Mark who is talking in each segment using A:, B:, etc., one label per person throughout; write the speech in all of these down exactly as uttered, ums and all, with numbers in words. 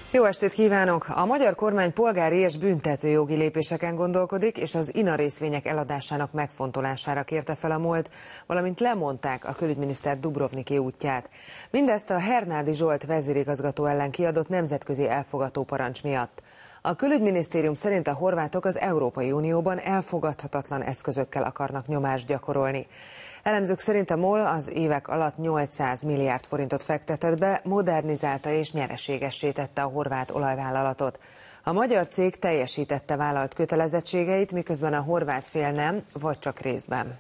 A: Jó estét kívánok! A magyar kormány polgári és büntetőjogi lépéseken gondolkodik, és az i en á részvények eladásának megfontolására kérte fel a MOL-t, valamint lemondták a külügyminiszter Dubrovniki útját. Mindezt a Hernádi Zsolt vezérigazgató ellen kiadott nemzetközi elfogató parancs miatt. A külügyminisztérium szerint a horvátok az Európai Unióban elfogadhatatlan eszközökkel akarnak nyomást gyakorolni. Elemzők szerint a MOL az évek alatt nyolcszáz milliárd forintot fektetett be, modernizálta és nyereségessé tette a horvát olajvállalatot. A magyar cég teljesítette vállalt kötelezettségeit, miközben a horvát fél nem, vagy csak részben.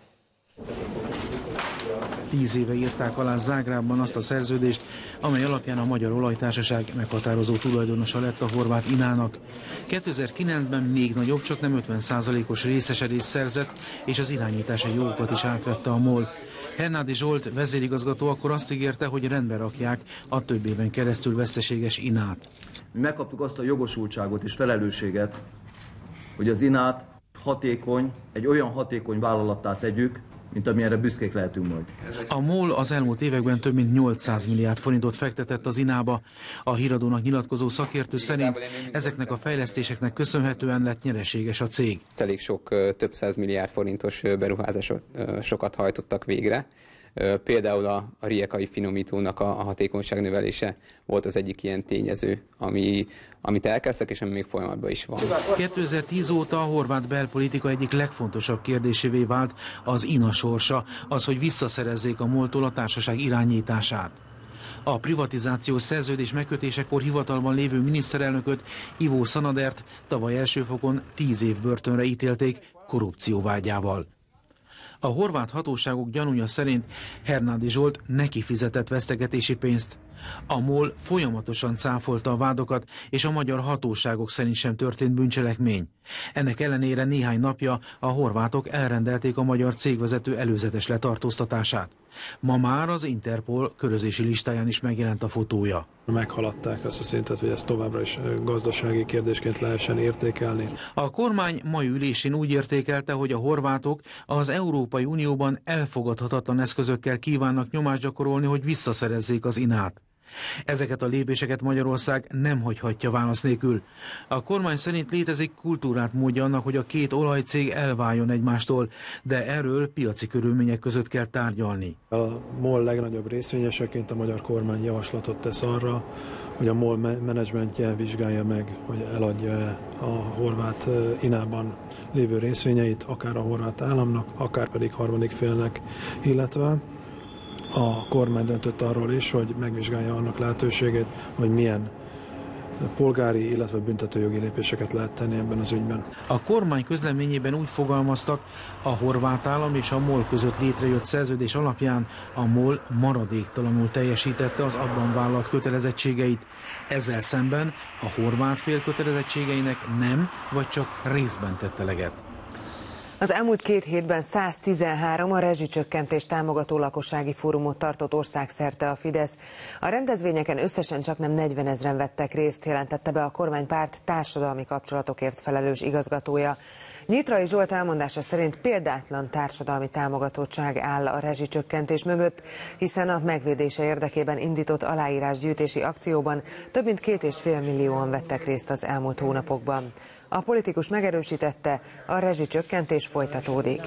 B: Tíz éve írták alá Zágrábban azt a szerződést, amely alapján a Magyar Olajtársaság meghatározó tulajdonosa lett a horvát i en á-nak. kétezer-kilencben még nagyobb, csak nem ötven százalékos részesedést szerzett, és az irányítási jogokat is átvette a MOL. Hernádi Zsolt vezérigazgató akkor azt ígérte, hogy rendbe rakják a több éven keresztül veszteséges i en á-t.
C: Mi megkaptuk azt a jogosultságot és felelősséget, hogy az i en á-t hatékony, egy olyan hatékony vállalattá tegyük, mint amilyenre büszkék lehetünk majd.
B: A MOL az elmúlt években több mint nyolcszáz milliárd forintot fektetett az i en á-ba. A híradónak nyilatkozó szakértő szerint ezeknek a fejlesztéseknek köszönhetően lett nyereséges a cég.
D: Elég sok több száz milliárd forintos beruházásokat hajtottak végre. Például a, a riekai finomítónak a, a hatékonyság növelése volt az egyik ilyen tényező, ami, amit elkezdtek, és ami még folyamatban is van.
B: kétezer-tíz óta a horvát belpolitika egyik legfontosabb kérdésévé vált az i en á sorsa, az, hogy visszaszerezzék a MOL-tól a társaság irányítását. A privatizációs szerződés megkötésekor hivatalban lévő miniszterelnököt, Ivo Sanadert tavaly elsőfokon tíz év börtönre ítélték korrupció vágyával. A horvát hatóságok gyanúja szerint Hernádi Zsolt neki fizetett vesztegetési pénzt. A MOL folyamatosan cáfolta a vádokat, és a magyar hatóságok szerint sem történt bűncselekmény. Ennek ellenére néhány napja a horvátok elrendelték a magyar cégvezető előzetes letartóztatását. Ma már az Interpol körözési listáján is megjelent a fotója.
E: Meghaladták azt a szintet, hogy ezt továbbra is gazdasági kérdésként lehessen értékelni.
B: A kormány mai ülésén úgy értékelte, hogy a horvátok az Európai Unióban elfogadhatatlan eszközökkel kívánnak nyomást gyakorolni, hogy visszaszerezzék az i en á-t. Ezeket a lépéseket Magyarország nem hagyhatja válasz nélkül. A kormány szerint létezik kultúrát módja annak, hogy a két olajcég elváljon egymástól, de erről piaci körülmények között kell tárgyalni.
E: A MOL legnagyobb részvényeseként a magyar kormány javaslatot tesz arra, hogy a MOL menedzsmentje vizsgálja meg, hogy eladja a horvát i en á-ban lévő részvényeit, akár a horvát államnak, akár pedig harmadik félnek, illetve a kormány döntött arról is, hogy megvizsgálja annak lehetőségét, hogy milyen polgári, illetve büntetőjogi lépéseket lehet tenni ebben az ügyben.
B: A kormány közleményében úgy fogalmaztak, a horvát állam és a MOL között létrejött szerződés alapján a MOL maradéktalanul teljesítette az abban vállalt kötelezettségeit. Ezzel szemben a horvát fél kötelezettségeinek nem, vagy csak részben tette eleget.
A: Az elmúlt két hétben száztizenhárom a rezsicsökkentést támogató lakossági fórumot tartott országszerte a Fidesz. A rendezvényeken összesen csaknem negyvenezren vettek részt, jelentette be a kormánypárt társadalmi kapcsolatokért felelős igazgatója. Nyitrai Zsolt elmondása szerint példátlan társadalmi támogatottság áll a rezsicsökkentés mögött, hiszen a megvédése érdekében indított aláírásgyűjtési akcióban több mint két és fél millióan vettek részt az elmúlt hónapokban. A politikus megerősítette, a rezsicsökkentés folytatódik.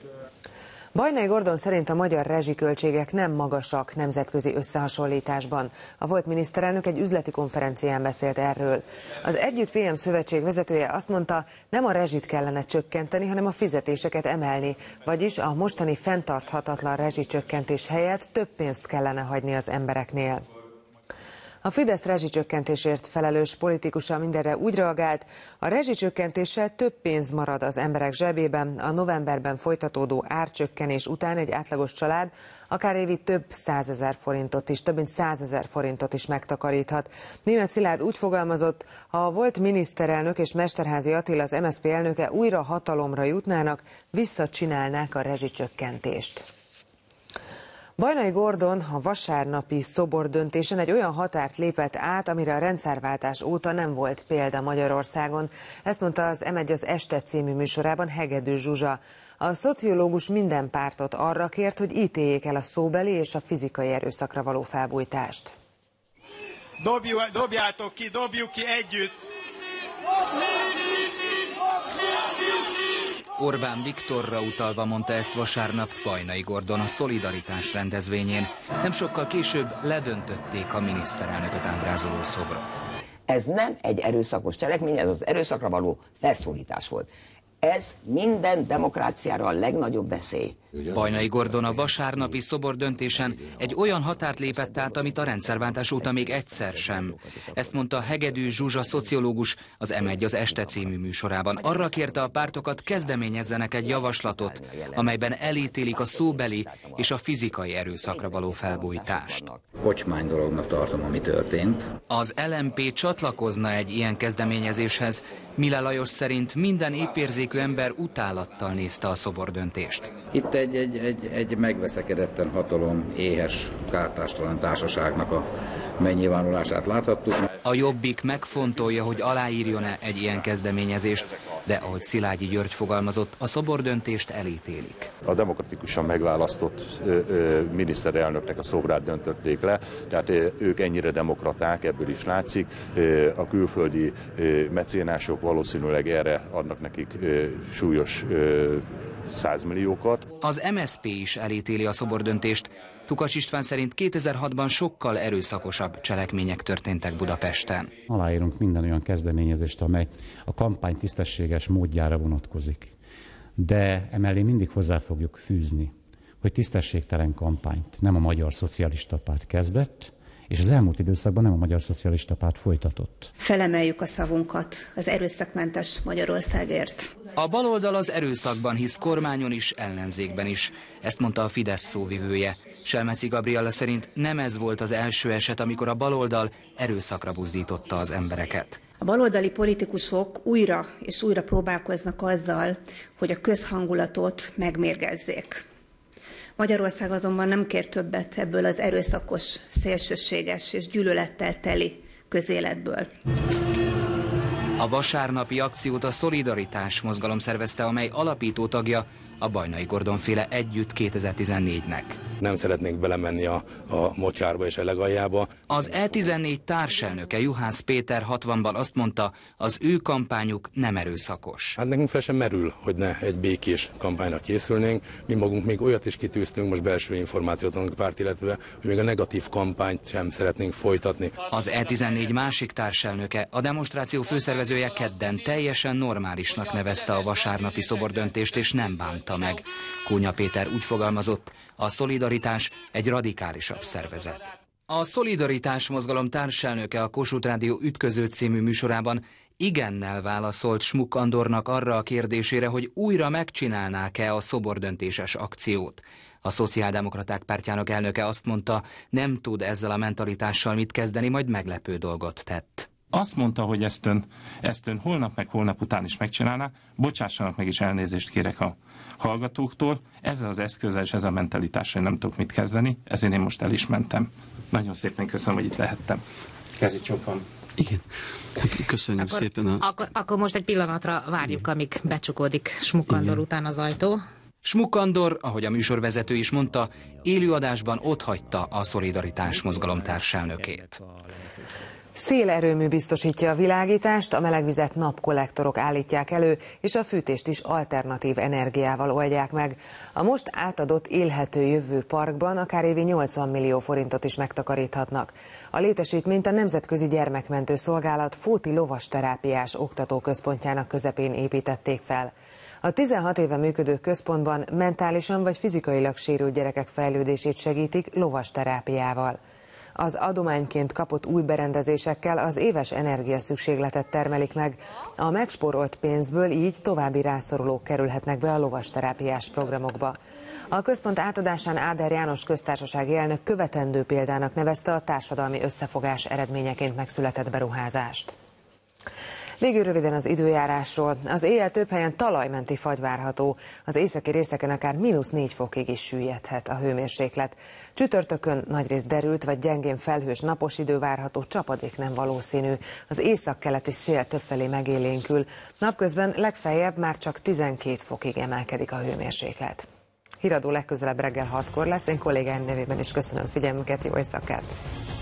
A: Bajnai Gordon szerint a magyar rezsiköltségek nem magasak nemzetközi összehasonlításban. A volt miniszterelnök egy üzleti konferencián beszélt erről. Az Együtt vé em szövetség vezetője azt mondta, nem a rezsit kellene csökkenteni, hanem a fizetéseket emelni, vagyis a mostani fenntarthatatlan rezsicsökkentés helyett több pénzt kellene hagyni az embereknél. A Fidesz rezsicsökkentésért felelős politikusa mindenre úgy reagált, a rezsicsökkentéssel több pénz marad az emberek zsebében, a novemberben folytatódó árcsökkenés után egy átlagos család akár évi több százezer forintot is, több mint százezer forintot is megtakaríthat. Németh Szilárd úgy fogalmazott, ha a volt miniszterelnök és Mesterházy Attila, az em es zé pé elnöke újra hatalomra jutnának, visszacsinálnák a rezsicsökkentést. Bajnai Gordon a vasárnapi szobordöntésen egy olyan határt lépett át, amire a rendszerváltás óta nem volt példa Magyarországon. Ezt mondta az em egy az Este című műsorában Hegedű Zsuzsa. A szociológus minden pártot arra kért, hogy ítéljék el a szóbeli és a fizikai erőszakra való felbujtást.
F: Dobjuk, dobjátok ki, dobjuk ki együtt!
G: Orbán Viktorra utalva mondta ezt vasárnap Bajnai Gordon a Szolidaritás rendezvényén. Nem sokkal később ledöntötték a miniszterelnököt ábrázoló szobrot.
H: Ez nem egy erőszakos cselekmény, ez az erőszakra való felszólítás volt. Ez minden demokráciára a legnagyobb veszély.
G: Bajnai Gordon a vasárnapi szobordöntésen egy olyan határt lépett át, amit a rendszerváltás óta még egyszer sem. Ezt mondta Hegedű Zsuzsa szociológus az em egy az Este című műsorában. Arra kérte a pártokat, kezdeményezzenek egy javaslatot, amelyben elítélik a szóbeli és a fizikai erőszakra való felbújtást.
I: Kocsmány dolognak tartom, ami történt.
G: Az el em pé csatlakozna egy ilyen kezdeményezéshez. Mile Lajos szerint minden épérzékű ember utálattal nézte a szobordöntést.
I: Itt egy, egy, egy, egy megveszekedetten hatalom éhes, kártástalan társaságnak a megnyilvánulását láthattuk.
G: A Jobbik megfontolja, hogy aláírjon-e egy ilyen kezdeményezést, de ahogy Szilágyi György fogalmazott, a szobordöntést elítélik.
J: A demokratikusan megválasztott ö, ö, miniszterelnöknek a szobrát döntötték le, tehát ö, ők ennyire demokraták, ebből is látszik. Ö, a külföldi ö, mecénások valószínűleg erre adnak nekik ö, súlyos ö, százmilliókat.
G: Az em es zé pé is elítéli a szobordöntést. Tukacs István szerint kétezer-hatban sokkal erőszakosabb cselekmények történtek Budapesten.
K: Aláírunk minden olyan kezdeményezést, amely a kampány tisztességes módjára vonatkozik. De emellé mindig hozzá fogjuk fűzni, hogy tisztességtelen kampányt nem a Magyar Szocialista Párt kezdett, és az elmúlt időszakban nem a Magyar Szocialista Párt folytatott.
L: Felemeljük a szavunkat az erőszakmentes Magyarországért.
G: A baloldal az erőszakban hisz, kormányon is, ellenzékben is. Ezt mondta a Fidesz szóvivője. Selmeci Gabriella szerint nem ez volt az első eset, amikor a baloldal erőszakra buzdította az embereket.
L: A baloldali politikusok újra és újra próbálkoznak azzal, hogy a közhangulatot megmérgezzék. Magyarország azonban nem kér többet ebből az erőszakos, szélsőséges és gyűlölettel teli közéletből.
G: A vasárnapi akciót a Szolidaritás mozgalom szervezte, amely alapító tagja a Bajnai Gordon féle Együtt kétezer-tizennégynek.
M: Nem szeretnénk belemenni a, a mocsárba és a legaljába.
G: Az E tizennégy társelnöke Juhász Péter hatvanban azt mondta, az ő kampányuk nem erőszakos.
M: Hát nekünk fel sem merül, hogy ne egy békés kampányra készülnénk. Mi magunk még olyat is kitűztünk, most belső információt a párt, illetve, hogy még a negatív kampányt sem szeretnénk folytatni.
G: Az E tizennégy másik társelnöke, a demonstráció főszervezője kedden teljesen normálisnak nevezte a vasárnapi szobordöntést, és nem bánta meg. Kónya Péter úgy fogalmazott, a Szolidaritás egy radikálisabb szervezet. A Szolidaritás mozgalom társelnöke a Kossuth Rádió Ütköző című műsorában igennel válaszolt Schmuck Andornak arra a kérdésére, hogy újra megcsinálnák-e a szobordöntéses akciót. A Szociáldemokraták pártjának elnöke azt mondta, nem tud ezzel a mentalitással mit kezdeni, majd meglepő dolgot tett.
N: Azt mondta, hogy ezt ön, ezt ön holnap meg holnap után is megcsinálná, bocsássanak meg, is elnézést kérek a hallgatóktól. Ezzel az eszközzel és ezzel a mentalitással nem tudok mit kezdeni, ezért én most el is mentem. Nagyon szépen köszönöm, hogy itt lehettem. Kezi csókom.
O: Igen, hát köszönjük
P: akkor,
O: szépen. A...
P: Akkor, akkor most egy pillanatra várjuk, amíg becsukódik Schmuck Andor után az ajtó.
G: Schmuck Andor, ahogy a műsorvezető is mondta, élőadásban otthagyta a Szolidaritás mozgalom társelnökét.
A: Szélerőmű biztosítja a világítást, a melegvizet napkollektorok állítják elő, és a fűtést is alternatív energiával oldják meg. A most átadott Élhető Jövő Parkban akár évi nyolcvan millió forintot is megtakaríthatnak. A létesítményt a Nemzetközi Gyermekmentő Szolgálat Fóti Lovasterápiás Oktatóközpontjának közepén építették fel. A tizenhat éve működő központban mentálisan vagy fizikailag sérült gyerekek fejlődését segítik lovasterápiával. Az adományként kapott új berendezésekkel az éves energiaszükségletet termelik meg. A megspórolt pénzből így további rászorulók kerülhetnek be a lovasterápiás programokba. A központ átadásán Áder János köztársasági elnök követendő példának nevezte a társadalmi összefogás eredményeként megszületett beruházást. Végül röviden az időjárásról. Az éjjel több helyen talajmenti fagy várható. Az északi részeken akár mínusz négy fokig is süllyedhet a hőmérséklet. Csütörtökön nagyrészt derült vagy gyengén felhős napos idő várható, csapadék nem valószínű. Az északkeleti szél többfelé megélénkül. Napközben legfeljebb már csak tizenkét fokig emelkedik a hőmérséklet. Híradó legközelebb reggel hatkor lesz. Én kollégáim nevében is köszönöm figyelmüket, jó éjszakát!